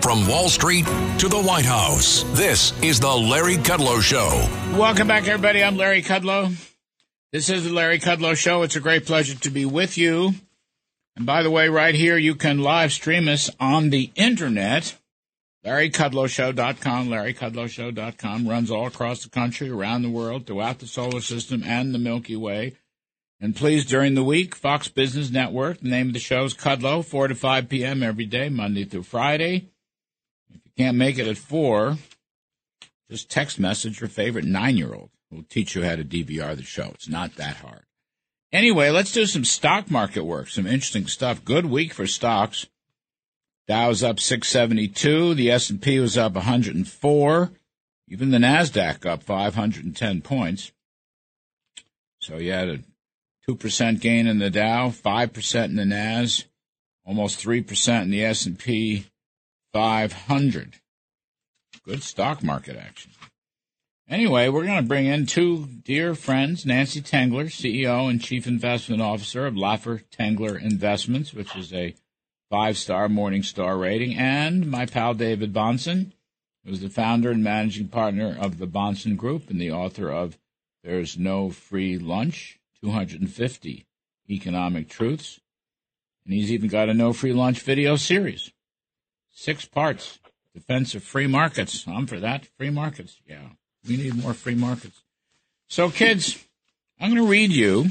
From Wall Street to the White House, this is the Larry Kudlow Show. Welcome back, everybody. I'm Larry Kudlow. This is the Larry Kudlow Show. It's a great pleasure to be with you. And by the way, right here, you can live stream us on the Internet. LarryKudlowShow.com. LarryKudlowShow.com runs all across the country, around the world, throughout the solar system and the Milky Way. And please, during the week, Fox Business Network. The name of the show is Kudlow, 4 to 5 p.m. every day, Monday through Friday. If you can't make it at 4, just text message your favorite 9-year-old. We'll teach you how to DVR the show. It's not that hard. Anyway, let's do some stock market work, some interesting stuff. Good week for stocks. Dow's up 672. The S&P was up 104. Even the NASDAQ up 510 points. So you had a 2% gain in the Dow, 5% in the NAS, almost 3% in the S&P 500. Good stock market action. Anyway, we're going to bring in two dear friends, Nancy Tengler, CEO and Chief Investment Officer of Laffer Tengler Investments, which is a 5-star Morningstar rating, and my pal David Bahnsen, who's the founder and managing partner of the Bahnsen Group and the author of There's No Free Lunch, 250 Economic Truths. And he's even got a No Free Lunch video series. 6 parts. Defense of free markets. I'm for that. Free markets. Yeah. We need more free markets. So, kids, I'm going to read you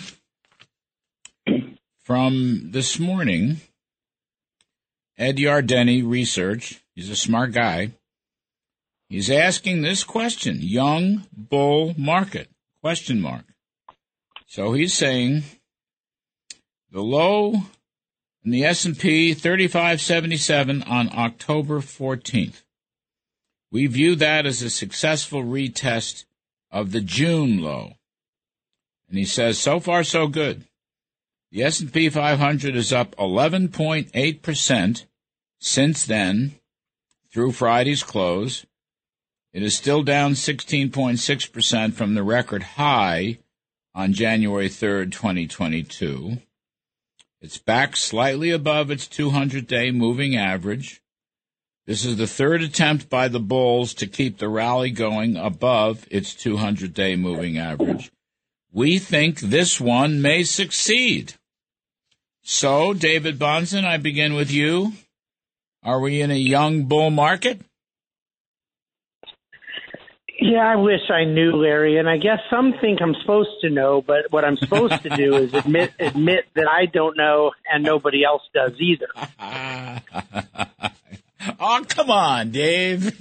from this morning. Ed Yardeni Research. He's a smart guy. He's asking this question. Young bull market? Question mark. So he's saying the low in the S&P 3577 on October 14th. We view that as a successful retest of the June low. And he says, so far, so good. The S&P 500 is up 11.8% since then, through Friday's close. It is still down 16.6% from the record high on January 3rd, 2022. It's back slightly above its 200-day moving average. This is the third attempt by the bulls to keep the rally going above its 200-day moving average. We think this one may succeed. So, David Bahnsen, I begin with you. Are we in a young bull market? Yeah, I wish I knew, Larry, and I guess some think I'm supposed to know, but what I'm supposed to do is admit that I don't know and nobody else does either. Oh, come on, Dave.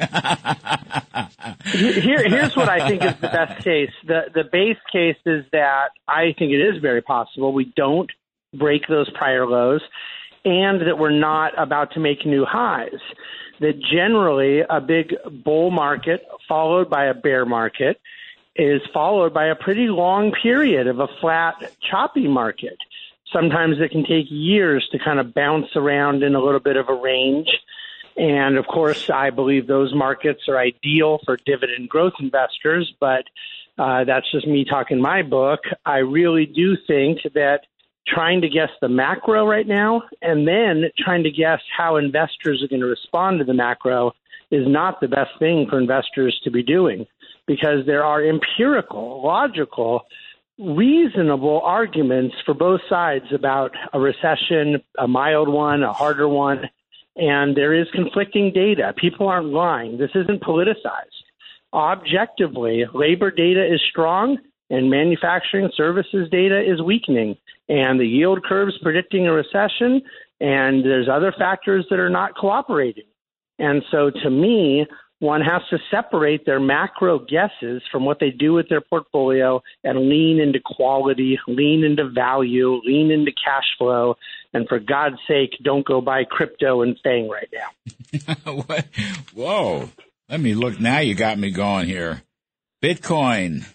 Here's what I think is the best case. The base case is that I think it is very possible we don't break those prior lows and that we're not about to make new highs. That generally a big bull market followed by a bear market is followed by a pretty long period of a flat, choppy market. Sometimes it can take years to kind of bounce around in a little bit of a range. And, of course, I believe those markets are ideal for dividend growth investors, but that's just me talking my book. I really do think that trying to guess the macro right now and then trying to guess how investors are going to respond to the macro is not the best thing for investors to be doing, because there are empirical, logical, reasonable arguments for both sides about a recession, a mild one, a harder one, and there is conflicting data. People aren't lying. This isn't politicized. Objectively, labor data is strong and manufacturing services data is weakening, and the yield curve's predicting a recession, and there's other factors that are not cooperating. And so to me, one has to separate their macro guesses from what they do with their portfolio and lean into quality, lean into value, lean into cash flow, and for God's sake, don't go buy crypto and FANG right now. Whoa. Let me look. Now you got me going here. Bitcoin,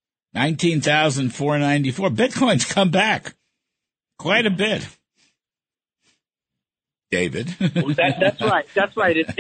19,494. Bitcoin's come back quite a bit. David. That's right. That's right. It's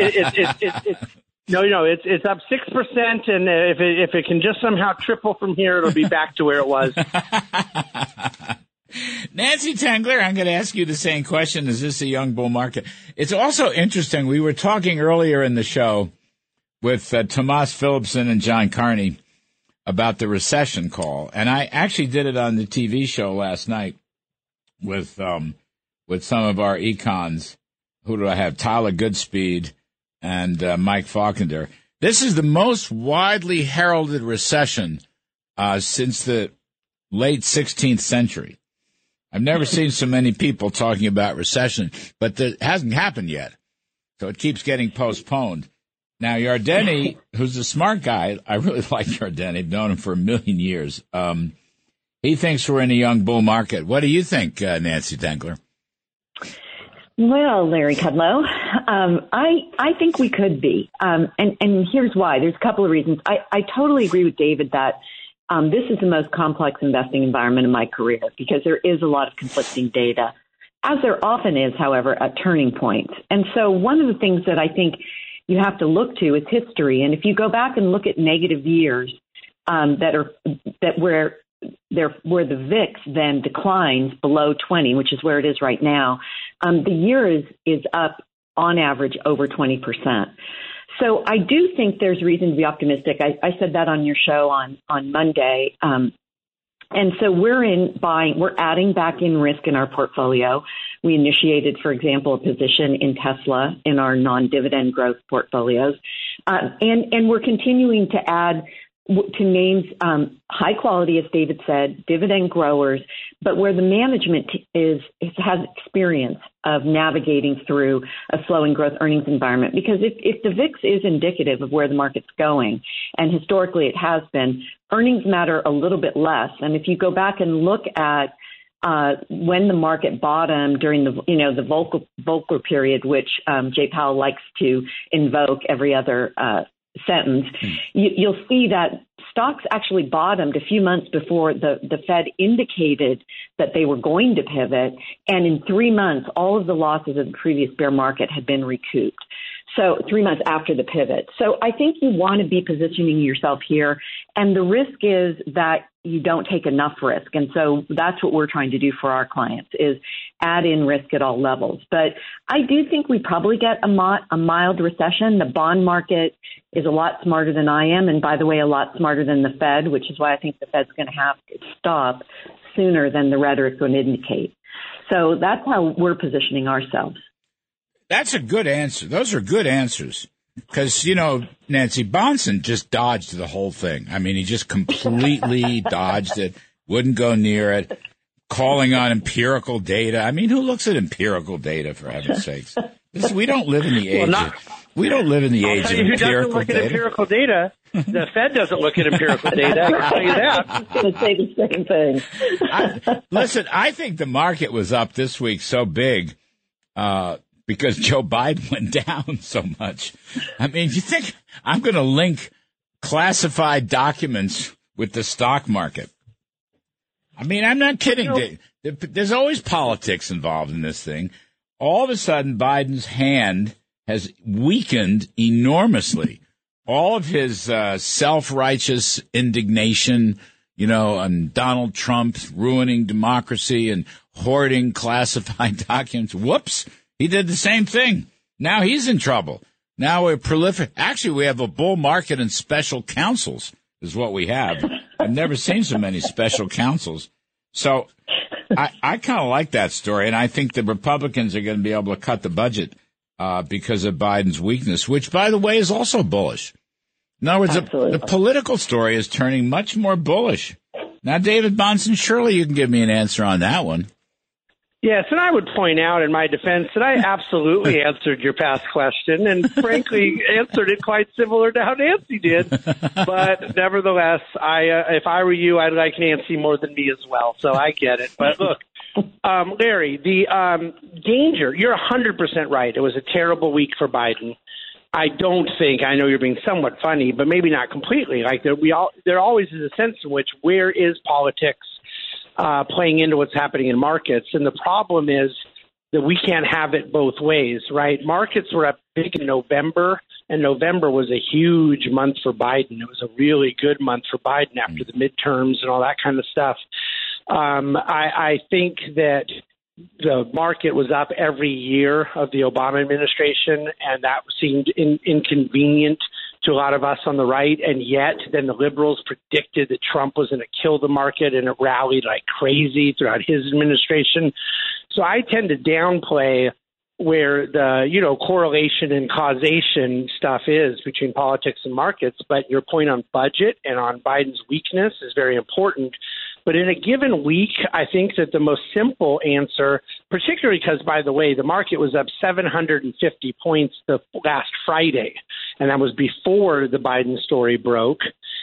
up 6%, and if it can just somehow triple from here, it'll be back to where it was. Nancy Tengler, I'm going to ask you the same question. Is this a young bull market? It's also interesting. We were talking earlier in the show with Tomas Philipson and John Carney about the recession call. And I actually did it on the TV show last night with some of our econs. Who do I have? Tyler Goodspeed and Mike Faulkner. This is the most widely heralded recession since the late 16th century. I've never seen so many people talking about recession, but it hasn't happened yet. So it keeps getting postponed. Now, Yardeni, who's a smart guy, I really like Yardeni. I've known him for a million years. He thinks we're in a young bull market. What do you think, Nancy Tengler? Well, Larry Kudlow, I think we could be. And here's why. There's a couple of reasons. I totally agree with David that this is the most complex investing environment in my career because there is a lot of conflicting data, as there often is, however, at turning points. And so one of the things that I think you have to look to is history. And if you go back and look at negative years where the VIX then declines below 20, which is where it is right now, the year is up on average over 20%. So I do think there's reason to be optimistic. I said that on your show on Monday. And so we're adding back in risk in our portfolio. We initiated, for example, a position in Tesla in our non-dividend growth portfolios. And we're continuing to add to names high quality, as David said, dividend growers, but where the management has experience of navigating through a slowing growth earnings environment. Because if the VIX is indicative of where the market's going, and historically it has been, earnings matter a little bit less. And if you go back and look at when the market bottomed during the Volcker period, which Jay Powell likes to invoke every other sentence, you'll see that stocks actually bottomed a few months before the Fed indicated that they were going to pivot. And in 3 months, all of the losses of the previous bear market had been recouped. So 3 months after the pivot. So I think you want to be positioning yourself here. And the risk is that you don't take enough risk. And so that's what we're trying to do for our clients is add in risk at all levels. But I do think we probably get a mild recession. The bond market is a lot smarter than I am. And by the way, a lot smarter than the Fed, which is why I think the Fed's going to have to stop sooner than the rhetoric would indicate. So that's how we're positioning ourselves. That's a good answer. Those are good answers. Because, Nancy, Bahnsen just dodged the whole thing. I mean, he just completely dodged it, wouldn't go near it, calling on empirical data. I mean, who looks at empirical data, for heaven's sakes? We don't live in the age of empirical data. Empirical data. The Fed doesn't look at empirical data. I can tell you that. I was going to say the same thing. Listen, I think the market was up this week so big because Joe Biden went down so much. I mean, you think I'm going to link classified documents with the stock market? I mean, I'm not kidding. There's always politics involved in this thing. All of a sudden, Biden's hand has weakened enormously. All of his self-righteous indignation, on Donald Trump ruining democracy and hoarding classified documents. Whoops. He did the same thing. Now he's in trouble. Now we're prolific. Actually, we have a bull market and special counsels is what we have. I've never seen so many special counsels. So I kind of like that story, and I think the Republicans are going to be able to cut the budget because of Biden's weakness, which, by the way, is also bullish. In other words, the political story is turning much more bullish. Now, David Bahnsen, surely you can give me an answer on that one. Yes, and I would point out in my defense that I absolutely answered your past question and frankly answered it quite similar to how Nancy did. But nevertheless, if I were you, I'd like Nancy more than me as well. So I get it. But look, Larry, the danger, you're 100% right. It was a terrible week for Biden. I know you're being somewhat funny, but maybe not completely. Like there always is a sense in which where is politics playing into what's happening in markets. And the problem is that we can't have it both ways, right? Markets were up big in November, and November was a huge month for Biden. It was a really good month for Biden after the midterms and all that kind of stuff. I think that the market was up every year of the Obama administration, and that seemed inconvenient to a lot of us on the right. And yet then the liberals predicted that Trump was going to kill the market, and it rallied like crazy throughout his administration. So I tend to downplay where the, correlation and causation stuff is between politics and markets. But your point on budget and on Biden's weakness is very important. But in a given week, I think that the most simple answer, particularly because, by the way, the market was up 750 points the last Friday, and that was before the Biden story broke.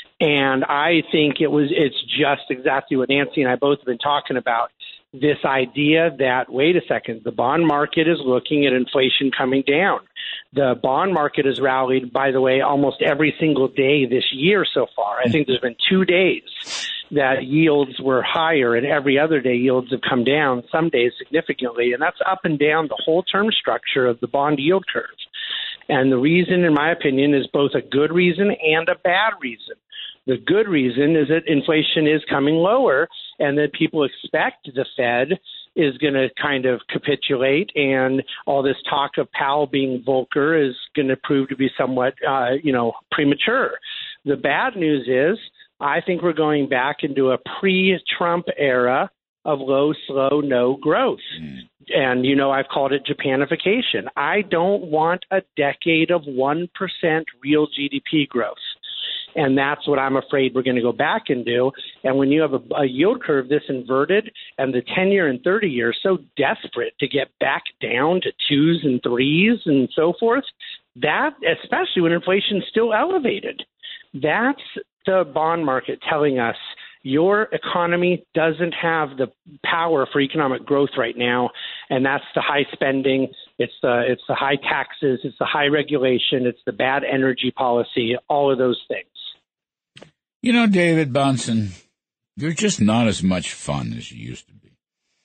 And I think it's just exactly what Nancy and I both have been talking about. This idea that, wait a second, the bond market is looking at inflation coming down. The bond market has rallied, by the way, almost every single day this year so far. I think there's been 2 days that yields were higher, and every other day yields have come down, some days significantly. And that's up and down the whole term structure of the bond yield curve. And the reason, in my opinion, is both a good reason and a bad reason. The good reason is that inflation is coming lower, and that people expect the Fed is going to kind of capitulate, and all this talk of Powell being Volcker is going to prove to be somewhat, premature. The bad news is I think we're going back into a pre-Trump era of low, slow, no growth. And, I've called it Japanification. I don't want a decade of 1% real GDP growth. And that's what I'm afraid we're going to go back and do. And when you have a yield curve this inverted, and the 10-year and 30-year so desperate to get back down to 2s and 3s and so forth, that, especially when inflation's still elevated, that's the bond market telling us your economy doesn't have the power for economic growth right now. And that's the high spending. It's the high taxes. It's the high regulation. It's the bad energy policy, all of those things. David Bahnsen, you're just not as much fun as you used to be.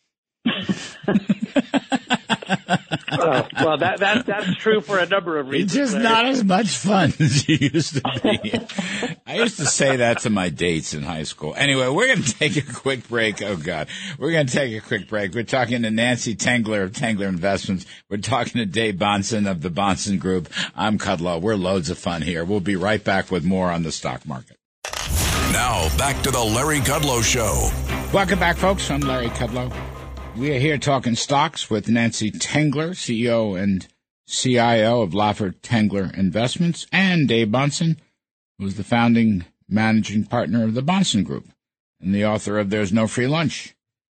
Well, that's true for a number of reasons. It's just not as much fun as you used to be. I used to say that to my dates in high school. Anyway, we're going to take a quick break. Oh, God. We're going to take a quick break. We're talking to Nancy Tengler of Tengler Investments. We're talking to Dave Bahnsen of the Bahnsen Group. I'm Kudlow. We're loads of fun here. We'll be right back with more on the stock market. Now, back to the Larry Kudlow Show. Welcome back, folks. I'm Larry Kudlow. We are here talking stocks with Nancy Tengler, CEO and CIO of Laffer Tengler Investments, and Dave Bahnsen, who's the founding managing partner of the Bahnsen Group and the author of There's No Free Lunch,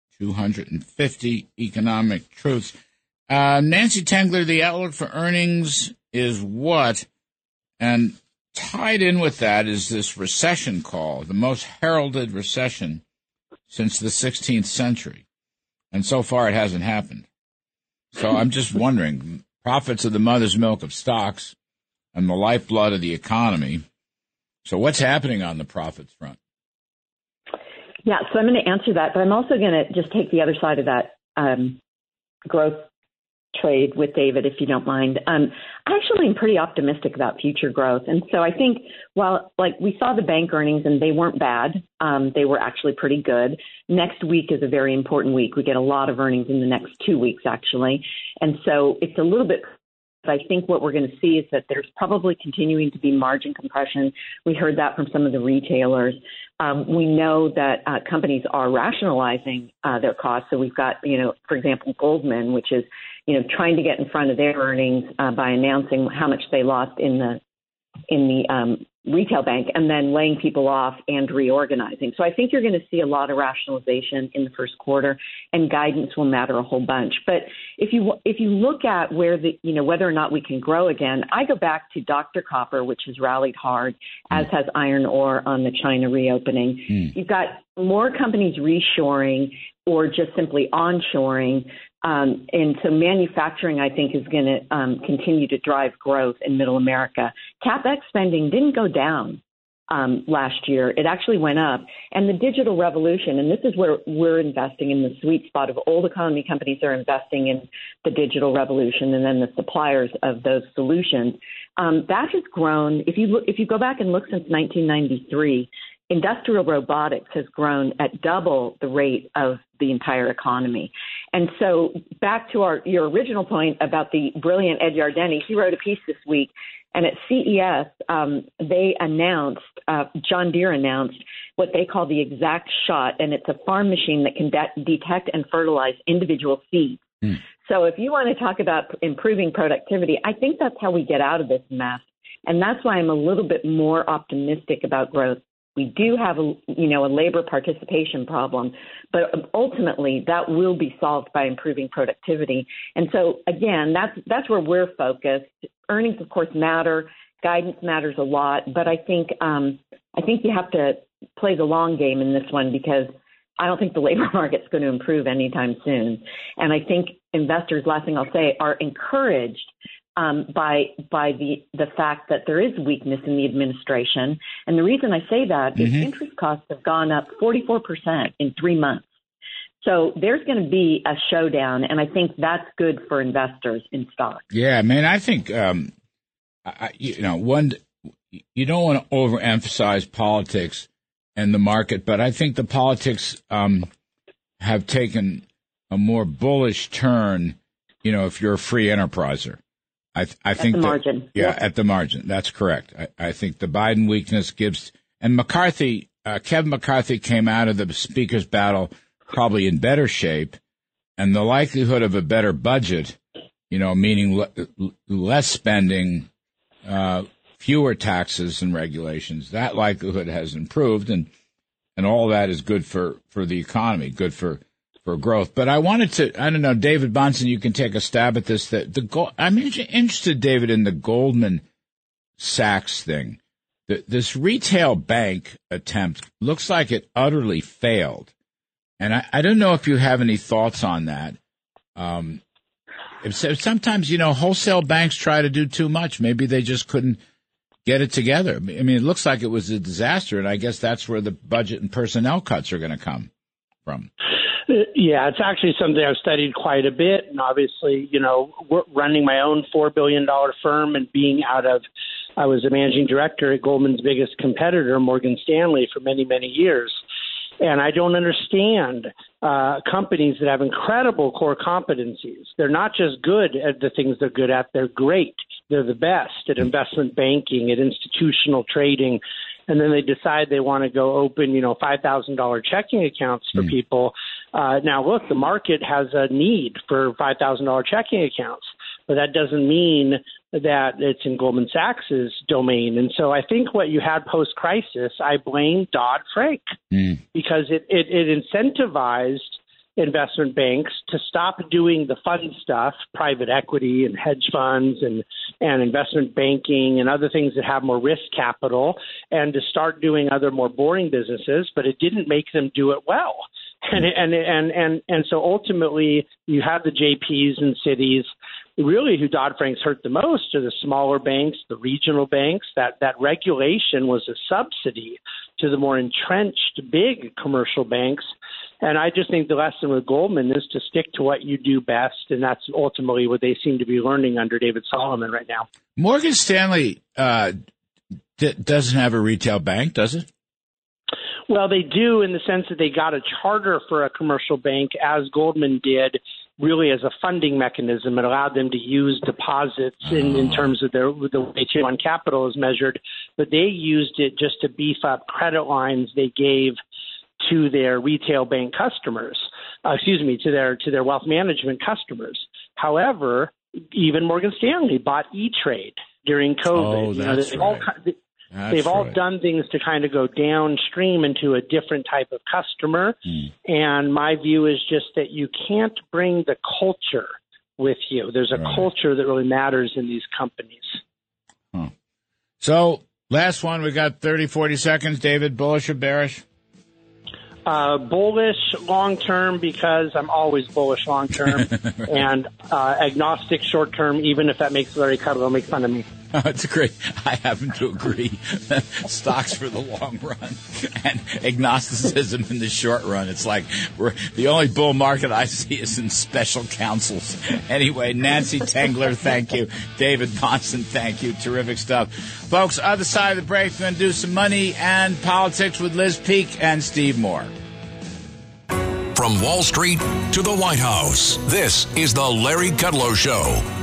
250 Economic Truths. Nancy Tengler, the outlook for earnings is what? And tied in with that is this recession call, the most heralded recession since the 16th century. And so far, it hasn't happened. So I'm just wondering, profits are the mother's milk of stocks and the lifeblood of the economy. So what's happening on the profits front? Yeah, so I'm going to answer that, but I'm also going to just take the other side of that growth trade with David, if you don't mind. I actually am pretty optimistic about future growth. And so I think while we saw the bank earnings and they weren't bad, they were actually pretty good. Next week is a very important week. We get a lot of earnings in the next 2 weeks, actually. And so it's a little bit, I think what we're going to see is that there's probably continuing to be margin compression. We heard that from some of the retailers. We know that companies are rationalizing their costs. So we've got, for example, Goldman, which is, trying to get in front of their earnings by announcing how much they lost in the retail bank and then laying people off and reorganizing. So I think you're going to see a lot of rationalization in the first quarter, and guidance will matter a whole bunch. But if you look at where whether or not we can grow again, I go back to Dr. Copper, which has rallied hard, as has iron ore on the China reopening. You've got more companies reshoring or just simply onshoring. And so manufacturing, I think, is going to continue to drive growth in Middle America. CapEx spending didn't go down last year. It actually went up. And the digital revolution, and this is where we're investing in the sweet spot of old economy companies that are investing in the digital revolution, and then the suppliers of those solutions. That has grown. If you go back and look since 1993, industrial robotics has grown at double the rate of the entire economy. And so back to your original point about the brilliant Ed Yardeni, he wrote a piece this week, and at CES, they announced, John Deere announced what they call the Exact Shot, and it's a farm machine that can detect and fertilize individual seeds. So if you want to talk about improving productivity, I think that's how we get out of this mess. And that's why I'm a little bit more optimistic about growth. We do have a labor participation problem, but ultimately that will be solved by improving productivity. And so again, that's where we're focused. Earnings, of course, matter. Guidance matters a lot, but I think you have to play the long game in this one, because I don't think the labor market's going to improve anytime soon. And I think investors, last thing I'll say, are encouraged by the fact that there is weakness in the administration. And the reason I say that is interest costs have gone up 44% in 3 months. So there's going to be a showdown, and I think that's good for investors in stocks. Yeah, man, I think, you don't want to overemphasize politics and the market, but I think the politics have taken a more bullish turn, if you're a free enterpriser. I think at the margin. Yeah, at the margin. That's correct. I think the Biden weakness gives, and McCarthy, Kevin McCarthy came out of the speaker's battle probably in better shape, and the likelihood of a better budget, meaning less spending, fewer taxes and regulations, that likelihood has improved, and all that is good for the economy, good for growth. But I wanted to, I don't know, David Bahnsen, you can take a stab at this. I'm interested, David, in the Goldman Sachs thing. This retail bank attempt looks like it utterly failed. And I don't know if you have any thoughts on that. Sometimes, wholesale banks try to do too much. Maybe they just couldn't get it together. I mean, it looks like it was a disaster, and I guess that's where the budget and personnel cuts are going to come from. Yeah, it's actually something I've studied quite a bit. And obviously, running my own $4 billion firm and I was a managing director at Goldman's biggest competitor, Morgan Stanley, for many, many years. And I don't understand companies that have incredible core competencies. They're not just good at the things they're good at, they're great. They're the best at investment banking, at institutional trading. And then they decide they want to go open, $5,000 checking accounts for people. Now, look, the market has a need for $5,000 checking accounts, but that doesn't mean that it's in Goldman Sachs's domain. And so I think what you had post-crisis, I blame Dodd-Frank because it incentivized investment banks to stop doing the fun stuff, private equity and hedge funds and investment banking and other things that have more risk capital, and to start doing other more boring businesses, but it didn't make them do it well. And so ultimately you have the JPs and Citis. Really, who Dodd-Frank's hurt the most are the smaller banks, the regional banks. That regulation was a subsidy to the more entrenched big commercial banks. And I just think the lesson with Goldman is to stick to what you do best, and that's ultimately what they seem to be learning under David Solomon right now. Morgan Stanley doesn't have a retail bank, does it? Well, they do in the sense that they got a charter for a commercial bank, as Goldman did, really as a funding mechanism. It allowed them to use deposits in terms of the way Tier 1 capital is measured, but they used it just to beef up credit lines they gave to their retail bank customers, to their wealth management customers. However, even Morgan Stanley bought E-Trade during COVID. Oh, that's right. They've all done things to kind of go downstream into a different type of customer. And my view is just that you can't bring the culture with you. There's a culture that really matters in these companies. Huh. So last one, we got 30, 40 seconds. David, bullish or bearish? Bullish long-term, because I'm always bullish long-term, and agnostic short-term, even if that makes Larry Kudlow make fun of me. It's great. I happen to agree. Stocks for the long run and agnosticism in the short run. It's like the only bull market I see is in special counsels. Anyway, Nancy Tengler, thank you. David Bahnsen, thank you. Terrific stuff. Folks, other side of the break, we're going to do some money and politics with Liz Peek and Steve Moore. From Wall Street to the White House, this is the Larry Kudlow Show.